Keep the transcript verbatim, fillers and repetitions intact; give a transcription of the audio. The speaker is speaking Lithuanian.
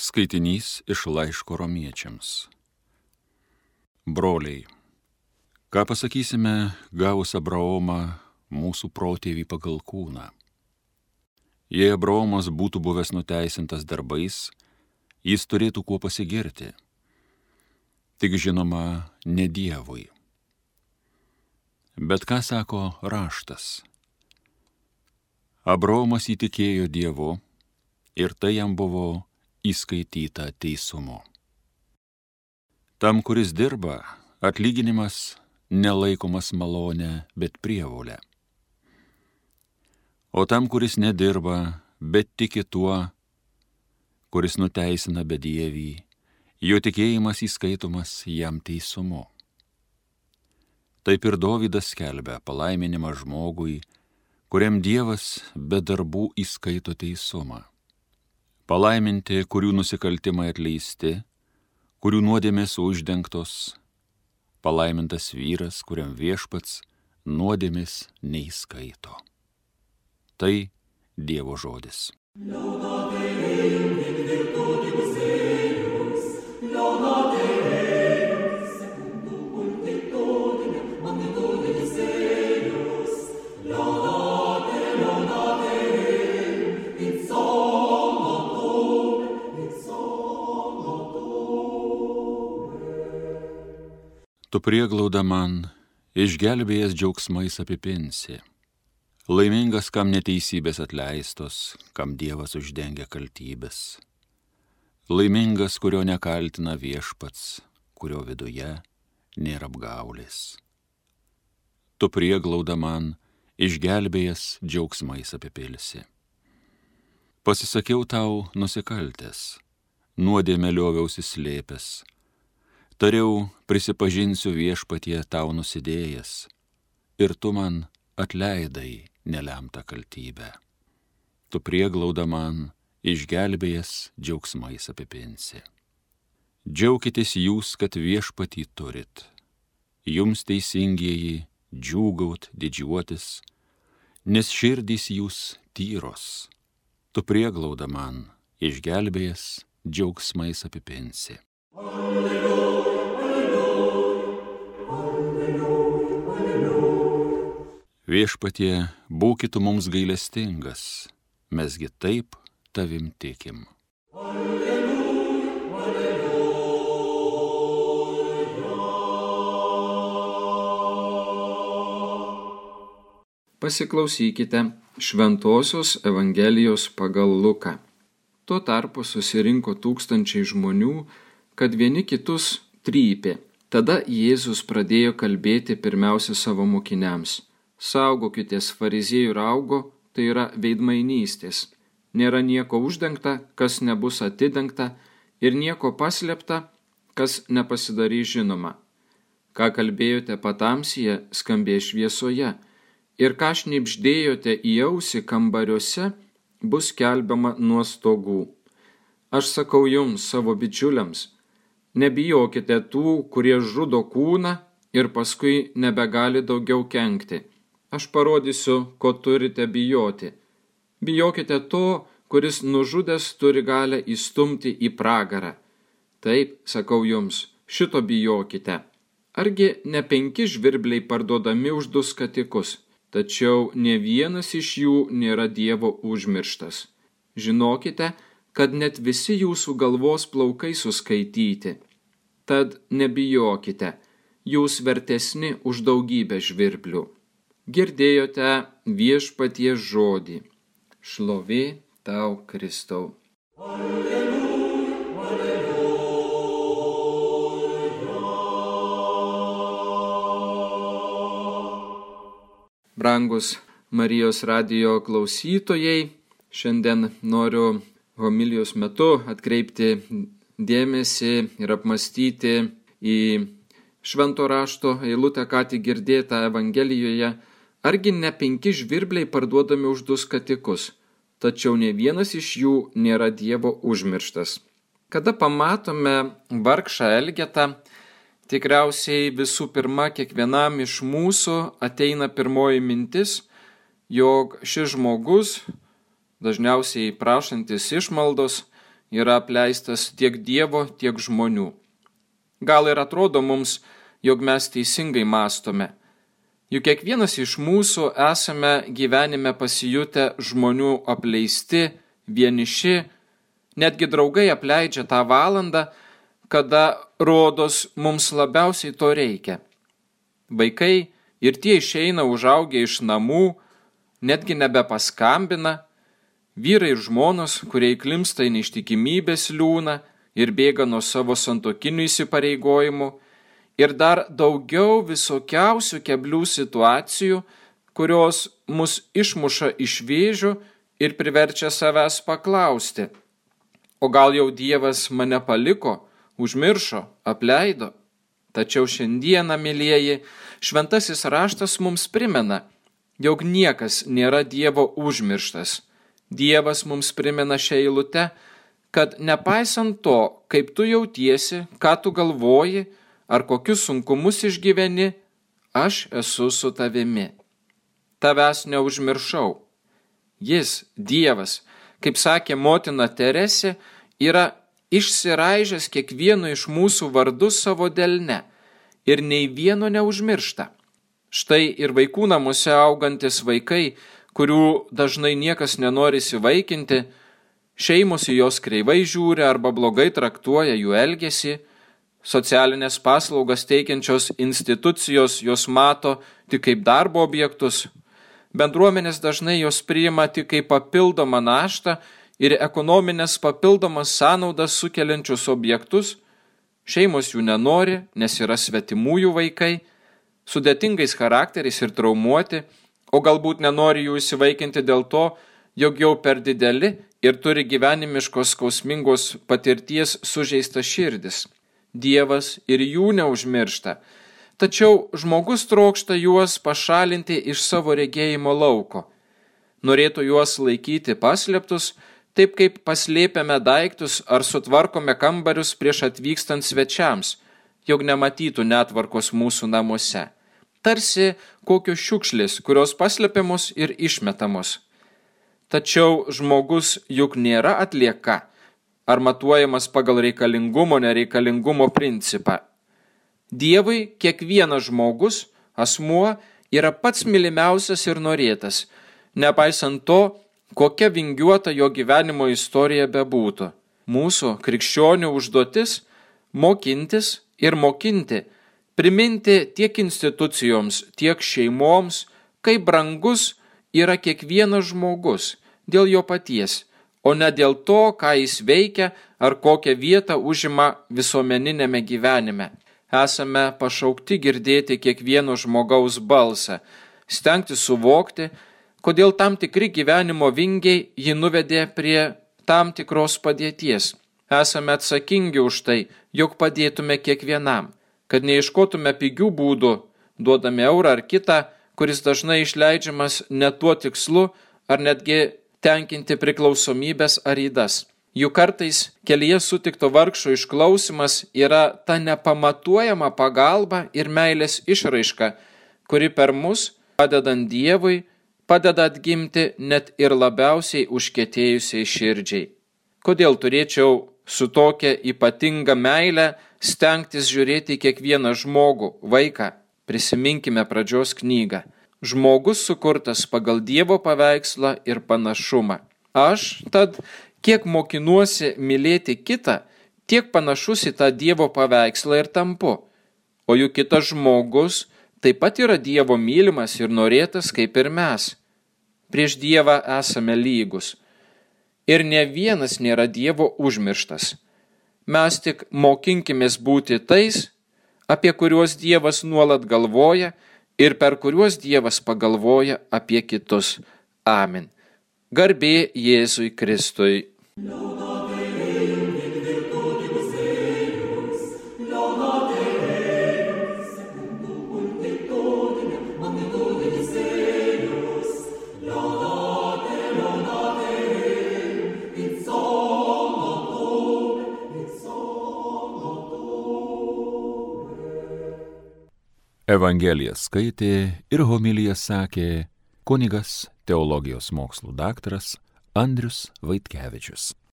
Skaitinys iš laiško romiečiams. Broliai, ką pasakysime gavus Abraomą, mūsų protėvį pagal kūną? Jei Abraomas būtų buvęs nuteisintas darbais, jis turėtų kuo pasigirti. Tik žinoma, ne Dievui. Bet ką sako raštas? Abraomas įtikėjo Dievu ir tai jam buvo įskaityta teisumu. Tam, kuris dirba, atlyginimas nelaikomas malone, bet prievolė. O tam, kuris nedirba, bet tiki tuo, kuris nuteisina bedievį, jo tikėjimas įskaitomas jam teisumu. Taip ir Dovydas skelbia palaiminimą žmogui, kuriam Dievas be darbų įskaito teisumą. Palaiminti, kurių nusikaltimai atleisti, kurių nuodėmės uždengtos, palaimintas vyras, kuriam Viešpats nuodėmės neįskaito. Tai Dievo žodis. Tu prieglauda man, išgelbėjęs džiaugsmais apipinsi. Laimingas, kam neteisybės atleistos, kam Dievas uždengia kaltybės. Laimingas, kurio nekaltina Viešpats, kurio viduje nėra apgaulės. Tu prieglauda man, išgelbėjęs džiaugsmais apipilsi. Pasisakiau tau nusikaltęs, nuodėmę lioviausi slėpęs. Tariau, prisipažinsiu Viešpatie tau nusidėjęs, ir tu man atleidai nelemtą kaltybę. Tu prieglauda man, išgelbėjęs džiaugsmais apipinsi. Džiaukitės jūs, kad Viešpatį turit. Jums teisingieji džiūgaut, didžiuotis, nes širdys jūs tyros. Tu prieglauda man, išgelbėjęs džiaugsmais apipinsi. Alleluja. Viešpatie, būkit mums gailestingas, mesgi taip tavim tikim. Alleluja, alleluja. Pasiklausykite Šventosios Evangelijos pagal Luką. Tuo tarpu susirinko tūkstančiai žmonių, kad vieni kitus trypė. Tada Jėzus pradėjo kalbėti pirmiausia savo mokiniams. Saugokitės fariziejų raugo, tai yra veidmainystės. Nėra nieko uždengta, kas nebus atidengta, ir nieko paslėpta, kas nepasidarys žinoma. Ką kalbėjote patamsyje, skambės šviesoje, ir ką šnibždėjote į ausį kambariuose, bus skelbiama nuo stogų. Aš sakau jums, savo bičiuliams, nebijokite tų, kurie žudo kūną ir paskui nebegali daugiau kenkti. Aš parodysiu, ko turite bijoti. Bijokite to, kuris nužudęs turi galę įstumti į pragarą. Taip, sakau jums, šito bijokite. Argi ne penki žvirbliai parduodami už du skatikus, tačiau ne vienas iš jų nėra Dievo užmirštas. Žinokite, kad net visi jūsų galvos plaukai suskaityti. Tad nebijokite, jūs vertesni už daugybę žvirblių. Girdėjote Viešpaties žodį. Šlovė tau, Kristau. Alleluja, alleluja. Brangus Marijos radijo klausytojai, šiandien noriu homilijos metu atkreipti dėmesį ir apmąstyti į švento rašto eilutę, ką tik girdėtą Evangelijoje. Argi ne penki žvirbliai parduodami už du skatikus, tačiau ne vienas iš jų nėra Dievo užmirštas. Kada pamatome vargšą Elgetą, tikriausiai visų pirma kiekvienam iš mūsų ateina pirmoji mintis, jog šis žmogus, dažniausiai prašantis išmaldos, yra apleistas tiek Dievo, tiek žmonių. Gal ir atrodo mums, jog mes teisingai mąstome. Juk kiekvienas iš mūsų esame gyvenime pasijutę žmonių apleisti, vieniši, netgi draugai apleidžia tą valandą, kada rodos mums labiausiai to reikia. Vaikai ir tie išeina užaugę iš namų, netgi nebepaskambina, vyrai ir žmonos, kurie įklimpsta į neištikimybės liūną ir bėga nuo savo santuokinių įsipareigojimų, ir dar daugiau visokiausių keblių situacijų, kurios mus išmuša iš vėžių ir priverčia savęs paklausti, o gal jau Dievas mane paliko, užmiršo, apleido? Tačiau šiandieną, mielieji, šventasis raštas mums primena, jog niekas nėra Dievo užmirštas. Dievas mums primena šią eilutę, kad nepaisant to, kaip tu jautiesi, ką tu galvoji, ar kokius sunkumus išgyveni, aš esu su tavimi. Tavęs neužmiršau. Jis, Dievas, kaip sakė motina Teresė, yra išsiraižęs kiekvieno iš mūsų vardus savo delne ir nei vieno neužmiršta. Štai ir vaikų namuose augantis vaikai, kurių dažnai niekas nenori įsivaikinti, šeimos į jos kreivai žiūri arba blogai traktuoja jų elgesį, socialinės paslaugas teikiančios institucijos jos mato tik kaip darbo objektus, bendruomenės dažnai jos priima tik kaip papildomą naštą ir ekonominės papildomas sąnaudas sukeliančius objektus, šeimos jų nenori, nes yra svetimųjų vaikai, sudėtingais charakteriais ir traumuoti, o galbūt nenori jų įsivaikinti dėl to, jog jau per dideli ir turi gyvenimiškos skausmingos patirties sužeistas širdis. Dievas ir jų neužmiršta, tačiau žmogus trokšta juos pašalinti iš savo regėjimo lauko. Norėtų juos laikyti paslėptus, taip kaip paslėpiame daiktus ar sutvarkome kambarius prieš atvykstant svečiams, jog nematytų netvarkos mūsų namuose. Tarsi kokios šiukšlės, kurios paslėpiamos ir išmetamos. Tačiau žmogus juk nėra atlieka, ar matuojamas pagal reikalingumo, nereikalingumo principą. Dievui kiekvienas žmogus, asmuo, yra pats mylimiausias ir norėtas, nepaisant to, kokia vingiuota jo gyvenimo istorija bebūtų. Mūsų krikščionių užduotis – mokintis ir mokinti, priminti tiek institucijoms, tiek šeimoms, kaip brangus yra kiekvienas žmogus dėl jo paties, o ne dėl to, ką jis veikia ar kokią vietą užima visuomeninėme gyvenime. Esame pašaukti girdėti kiekvieno žmogaus balsą, stengti suvokti, kodėl tam tikri gyvenimo vingiai jį nuvedė prie tam tikros padėties. Esame atsakingi už tai, jog padėtume kiekvienam, kad neieškotume pigių būdų, duodami eurą ar kitą, kuris dažnai išleidžiamas ne tuo tikslu, ar netgi tenkinti priklausomybės ar ydas. Juk kartais kelyje sutikto vargšo išklausimas yra ta nepamatuojama pagalba ir meilės išraiška, kuri per mus, padedant Dievui, padeda atgimti net ir labiausiai užkietėjusiai širdžiai. Kodėl turėčiau su tokia ypatinga meile stengtis žiūrėti į kiekvieną žmogų, vaiką? Prisiminkime pradžios knygą. Žmogus sukurtas pagal Dievo paveikslą ir panašumą. Aš tad, kiek mokinuosi mylėti kitą, tiek panašus į tą Dievo paveikslą ir tampu. O juk kitas žmogus taip pat yra Dievo mylimas ir norėtas kaip ir mes. Prieš Dievą esame lygus. Ir ne vienas nėra Dievo užmirštas. Mes tik mokinkimės būti tais, apie kuriuos Dievas nuolat galvoja ir per kuriuos Dievas pagalvoja apie kitus. Amen. Garbė Jėzui Kristui. Evangeliją skaitė ir homiliją sakė kunigas teologijos mokslų daktaras Andrius Vaitkevičius.